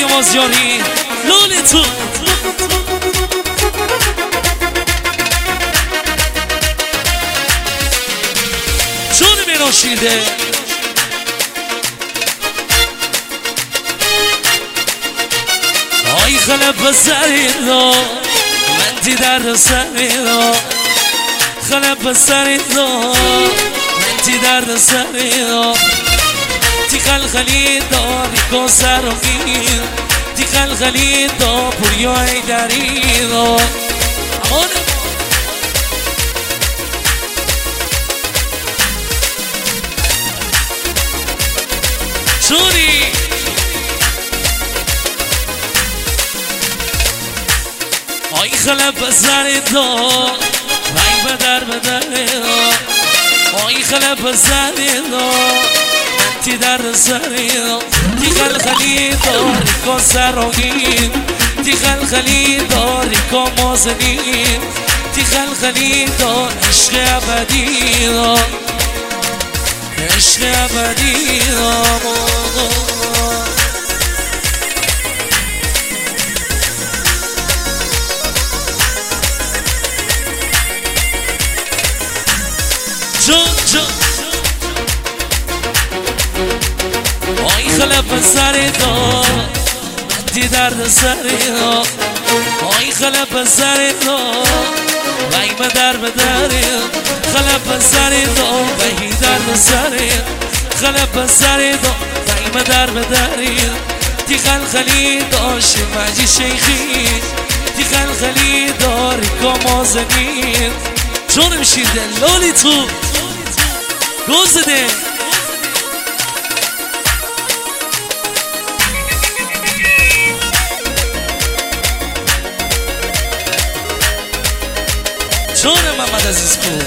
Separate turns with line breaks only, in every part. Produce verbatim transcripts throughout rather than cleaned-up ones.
پوریا بازیاری لاله تو جون میرا شیده آی خلب بسرید دا من تی درد سرید دا خلب بسرید دا من تی درد سرید دا تی خلخلید دا ریکو سرمین تی خلخلید دا پوریا ای درید دا امانه جونی آی خلب بسرید دا وای بدر بدر دا آی خلب بسرید دا من تی در سرید دا تی خلخلید دا ریکو سرمین تی خلخلید دا ریکو مازنین تی خلخلید دا عشق ابدی دا عشق ابدی دا جون جون آی خلب سرید دا من تی درد سرید دا آی خلب سرید دا وای بدر بدرید خلب سرید دا وای درد سرید خلب سرید دا وای بدر بدرید تی خلخلید دا شمجی شیخی تی خلخلید دا ریکا مازنین جونم شیده لالی تو گوزده جون محمد عزیز کو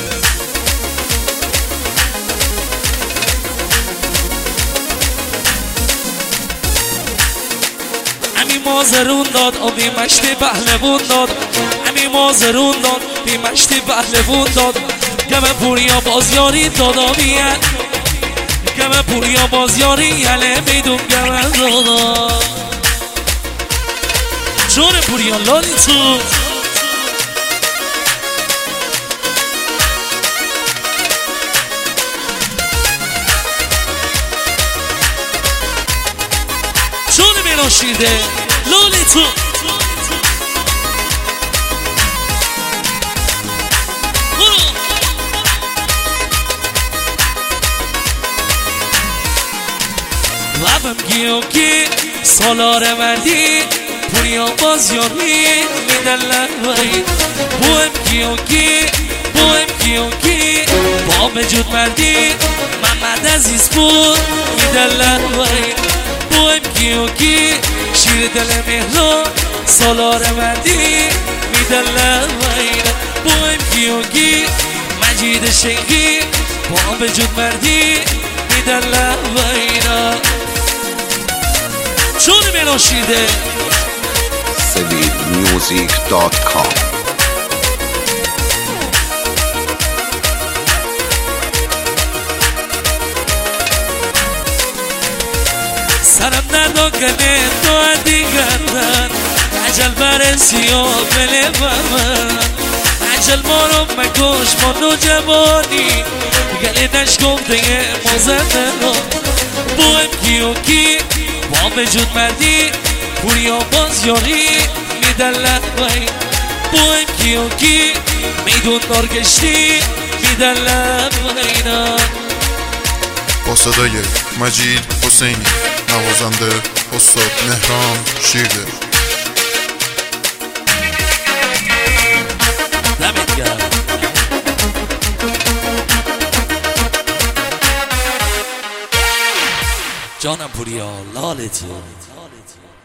امی مازرون داد و بی مشتی پهلوون داد امی مازرون داد بی مشتی پهلوون داد گم پوریا بازیاری دادا بیاد گم پوریا بازیاری یله میدون گم دادا جون پوریا لالی تو جون میرا شیده لالی تو لبم گیو کی سالار مردی پوریا بازیاری میدلن وی بوهم گیو کی بوهم گیو کی با وجود مردی محمد عزیز بود میدلن وی بوهم گیو کی شیر دل مهران سالار مردی میدلن وی بوهم گیو کی مجید شیخی با وجود مردی میدلن وی جون میرا شیده
سوید میوزیک دات کام
سرم نردان کنه تو دیگرن عجل برسی و بله برمن عجل مارو مکش ما نو جوانی گلی نشکفته مازنده رو بوهم گیو کی با وجود مردی پوریا بازیاری میدلن وی بوهم گیو کی میدون دارگشتی میدلن وینا
با صدای مجید حسینی نوازنده استاد مهران شیرده
دمت گرم جانم پوریا لالتی